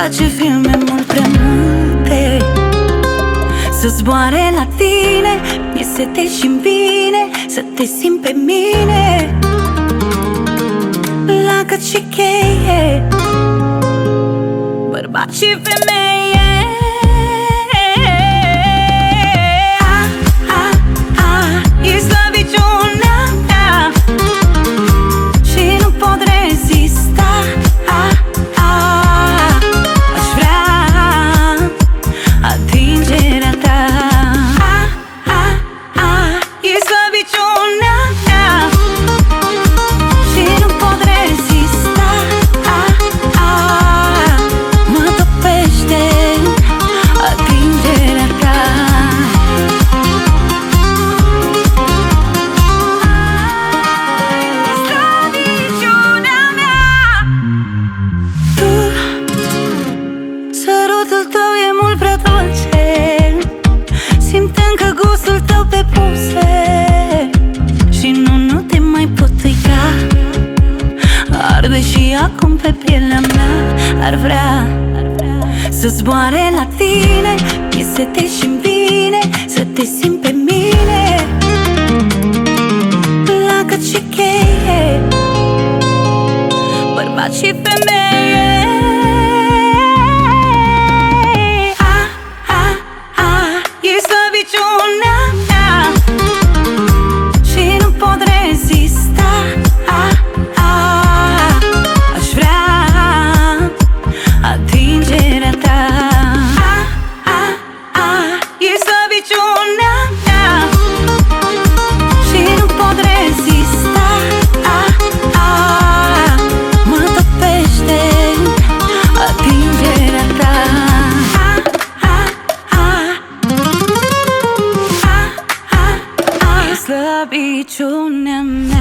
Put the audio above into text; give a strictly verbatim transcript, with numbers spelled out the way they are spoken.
face filme mult prea multe, să zboare la tine, mie să te și-mi vine, să te simt pe mine, la cât și cheie, bărbat și femeie. Sărutul tău e mult prea dulce, simt încă gustul tău pe buze, și nu, nu te mai pot uita. Arde și acum pe pielea mea. Ar vrea să zboare la tine, mie să te și-mi vine, să te simt pe mine, la cât și cheie, bărbat și femeie. Slăbiciunea mea.